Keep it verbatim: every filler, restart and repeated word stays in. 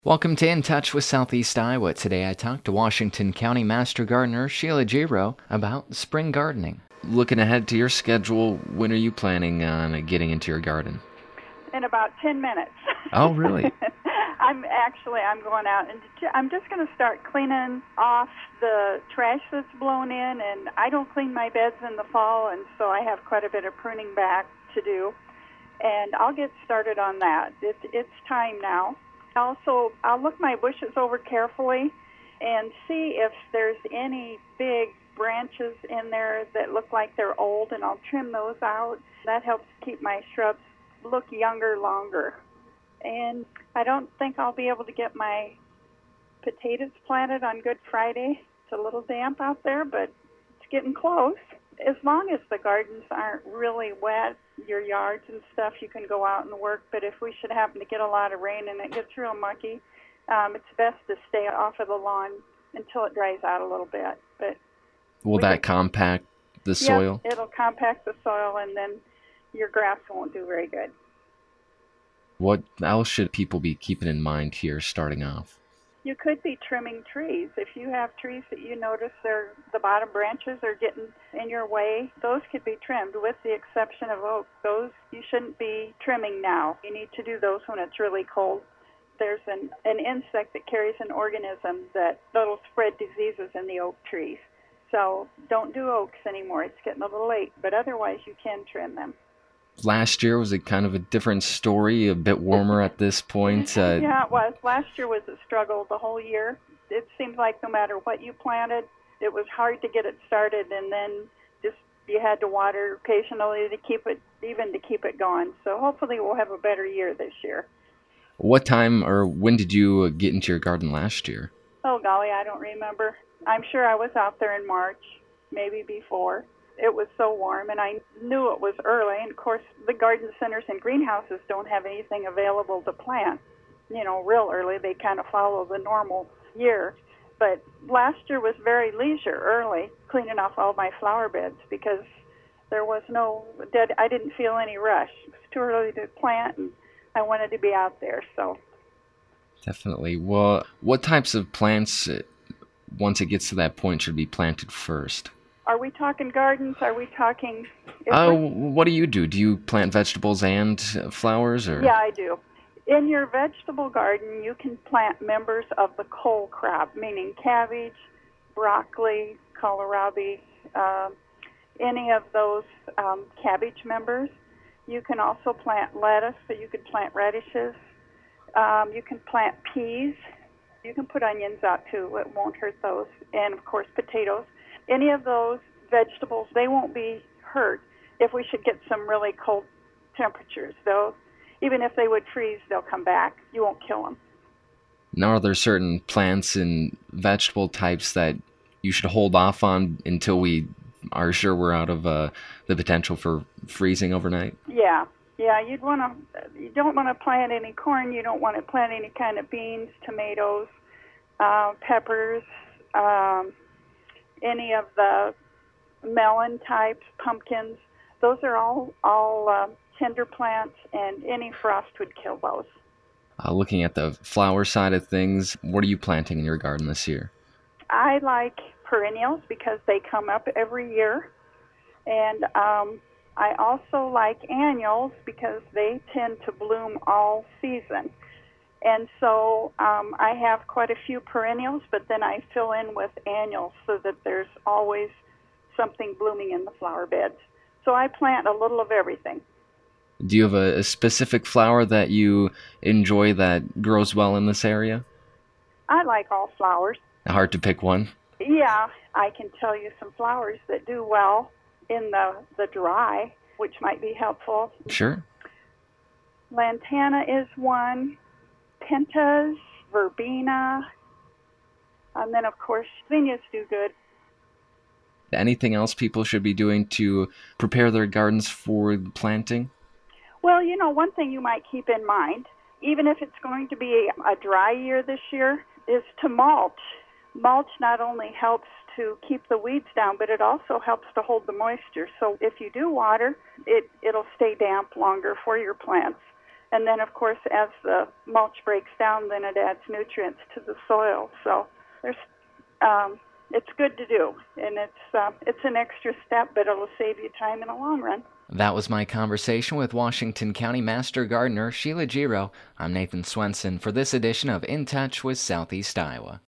Welcome to In Touch with Southeast Iowa. Today I talked to Washington County Master Gardener Sheila Giro about spring gardening. Looking ahead to your schedule, when are you planning on getting into your garden? In about ten minutes. Oh, really? I'm actually, I'm going out and I'm just going to start cleaning off the trash that's blown in, and I don't clean my beds in the fall, and so I have quite a bit of pruning back to do, and I'll get started on that. It, it's time now. Also, I'll look my bushes over carefully and see if there's any big branches in there that look like they're old, and I'll trim those out. That helps keep my shrubs look younger longer. And I don't think I'll be able to get my potatoes planted on Good Friday. It's a little damp out there, but it's getting close. As long as the gardens aren't really wet, your yards and stuff, you can go out and work. But if we should happen to get a lot of rain and it gets real mucky, um, it's best to stay off of the lawn until it dries out a little bit. But Will that can, compact the soil? Yep, it'll compact the soil, and then your grass won't do very good. What else should people be keeping in mind here starting off? You could be trimming trees. If you have trees that you notice they're, the bottom branches are getting in your way, those could be trimmed, with the exception of oak. Those you shouldn't be trimming now. You need to do those when it's really cold. There's an, an insect that carries an organism that that'll spread diseases in the oak trees. So don't do oaks anymore. It's getting a little late, but otherwise you can trim them. Last year was a kind of a different story, a bit warmer at this point. Uh, yeah, it was. Last year was a struggle the whole year. It seemed like no matter what you planted, it was hard to get it started, and then just you had to water occasionally to keep it, even to keep it going. So hopefully we'll have a better year this year. What time or when did you get into your garden last year? Oh, golly, I don't remember. I'm sure I was out there in March, maybe before. It was so warm, and I knew it was early. And, of course, the garden centers and greenhouses don't have anything available to plant, you know, real early. They kind of follow the normal year. But last year was very leisure early, cleaning off all my flower beds because there was no, I didn't feel any rush. It was too early to plant, and I wanted to be out there, so. Definitely. Well, what types of plants, once it gets to that point, should be planted first? Are we talking gardens? Are we talking... Oh, uh, what do you do? Do you plant vegetables and flowers? Or? Yeah, I do. In your vegetable garden, you can plant members of the cole crop, meaning cabbage, broccoli, kohlrabi, uh, any of those um, cabbage members. You can also plant lettuce, so you could plant radishes. Um, you can plant peas. You can put onions out, too. It won't hurt those. And, of course, potatoes. Any of those vegetables, they won't be hurt if we should get some really cold temperatures. They'll, even if they would freeze, they'll come back. You won't kill them. Now, are there certain plants and vegetable types that you should hold off on until we are sure we're out of uh, the potential for freezing overnight? Yeah. Yeah, you'd want to. You don't want to plant any corn. You don't want to plant any kind of beans, tomatoes, uh, peppers, um, any of the melon types, pumpkins. Those are all all uh, tender plants, and any frost would kill those. Uh, looking at the flower side of things, what are you planting in your garden this year? I like perennials because they come up every year, and um, I also like annuals because they tend to bloom all season. And so um, I have quite a few perennials, but then I fill in with annuals so that there's always something blooming in the flower beds. So I plant a little of everything. Do you have a, a specific flower that you enjoy that grows well in this area? I like all flowers. Hard to pick one? Yeah, I can tell you some flowers that do well in the, the dry, which might be helpful. Sure. Lantana is one. Pentas, verbena, and then, of course, zinnias do good. Anything else people should be doing to prepare their gardens for planting? Well, you know, one thing you might keep in mind, even if it's going to be a dry year this year, is to mulch. Mulch not only helps to keep the weeds down, but it also helps to hold the moisture. So if you do water, it, it'll stay damp longer for your plants. And then, of course, as the mulch breaks down, then it adds nutrients to the soil. So there's, um, it's good to do, and it's uh, it's an extra step, but it'll save you time in the long run. That was my conversation with Washington County Master Gardener Sheila Giro. I'm Nathan Swenson for this edition of In Touch with Southeast Iowa.